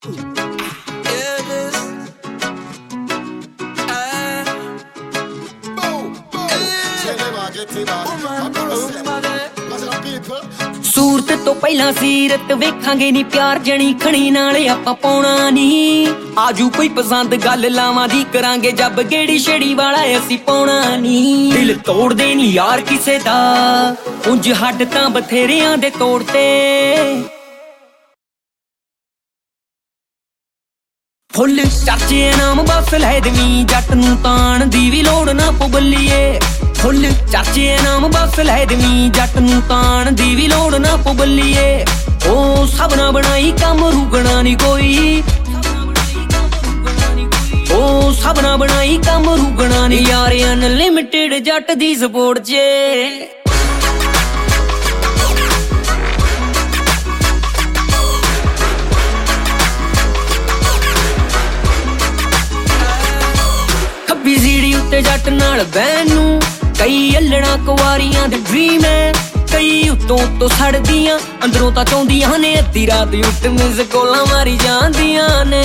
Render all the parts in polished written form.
सूरत तो पहला सीरत वेखांगे नी प्यार जनी खणी नाले आपां पाउणा नी आजू कोई पसंद गल लावां दी करांगे जब गेड़ी छेड़ी वाला असीं पाउणा नी दिल तोड़ दे नी यार किसे दा उंज हड्ड तां बथेरियां दे तोड़ते फुल चाचे नाम बस लैदवी जट नूं ताण दी वी लोड़ ना पुबलिए फुल चाचे नाम बस लैदवी जट नूं ताण दी वी लोड़ ना पुबलिए ओ सबना बनाई कम रुकना नी कोई ओ सबना बनाई कम रुकना नी यार अनलिमिटेड जट दी सपोर्ट च सीढ़ी उत्ते जट नाल बैन नूं कई अल्लड़ा कुवारियां दे ड्रीम है कई उत्तों उत्तों सड़दियां अंदरों तां चाहुंदियां ने अद्धी रात उठ मिस कोलां मारी जांदियां ने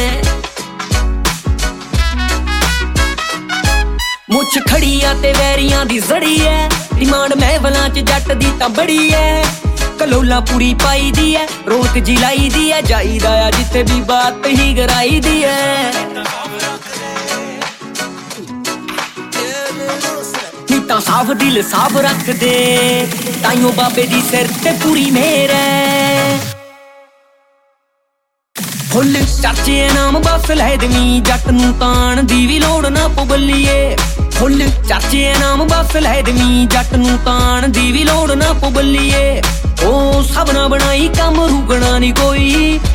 मुछ खड़िया ते वैरियां दी जड़ी है डिमांड महफलां च जट दी तां बड़ी है कलोला पूरी पाई दी है रौनक जिलाई दी है जाईदा आ जिथे भी बात ही कराई दी है ता साफ दिल साफ रख दे ताइयों बाबे दी सिर ते पूरी मेहर है फुल चाचे नाम बस लैदवी जट नूं ताण दी वी लोड़ ना पुबलिए फुल चाचे नाम बस लैदवी जट नूं ताण दी वी लोड़ ना पुबलिए ओ सबना बनाई कम रुकना नी कोई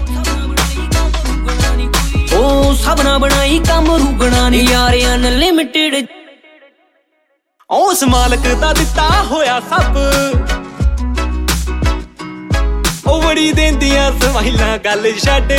ओ सबना बनाई कम रुकना नी यार अनलिमिटेड उस मालक दा दिता होया सब ओ बड़ी देंदियां समाइलां गल छड्ड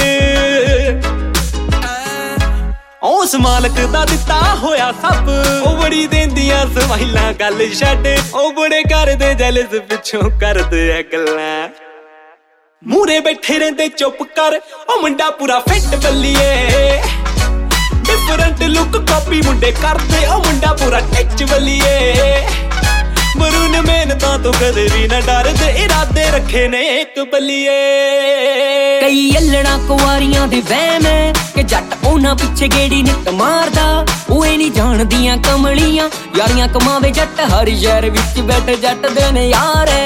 उस मालक दा दिता होया सब ओ बड़ी देंदियां समाइलां गल छड्ड ओ बड़े करदे जैलस पिछों करदे गल्लां मूरे बैठे रहिंदे चुप कर ओ मुंडा पूरा फिट बल्लिए डिफरेंट लुक कॉपी मुंडे करते ओ मुंडा पूरा टिच बलिए मरून मेहनतां तो कदे भी ना डरदे इरादे रखे ने एक बलिए कई अल्लड़ा कुवारियां दे वहम है कि जट ओना पिछे गेड़ी नित मारदा ओए नी जानदियां कमलियां यारियां कमावे जट हर शहर विच बैठे जट दे ने यार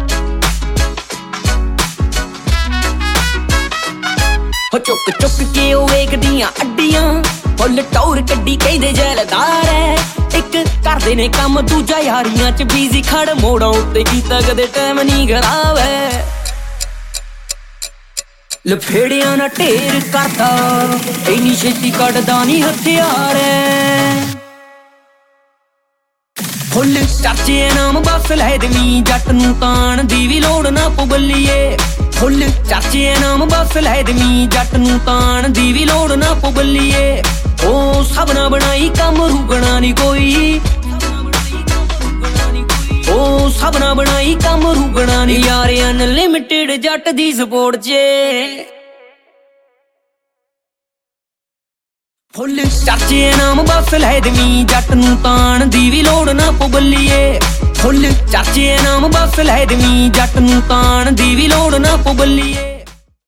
हो चुक चुक के ओ वेखदियां अड्डियां फुल टौर कड्डी कहदे जैलदार है एक करदे ने कम दूजा यारियां च बिजी खड़ मोड़ां उत्ते कीता कदे टाइम नी खराब है लफेड़ियां ना ढेर करदा इन्नी छेती कड्डदा नी हथियार है फुल चाचे नाम बस लैदवी जट नूं ताण दी वी लोड़ ना पुबलिए फुल चाचे नाम बस लैदवी जट नूं ताण दी वी लोड़ ना पुबलिए ओ सबना बनाई कम रुकना नी कोई ओ सबना बनाई कम रुकना नी यार अनलिमिटेड जट दी सपोर्ट च फुल चाचे नाम बस लैदवी जट नूं ताण दी वी लोड़ ना पुबलिए फुल चाचे नाम बस लैदवी जट नूं ताण दी वी लोड़ ना पुबलिए।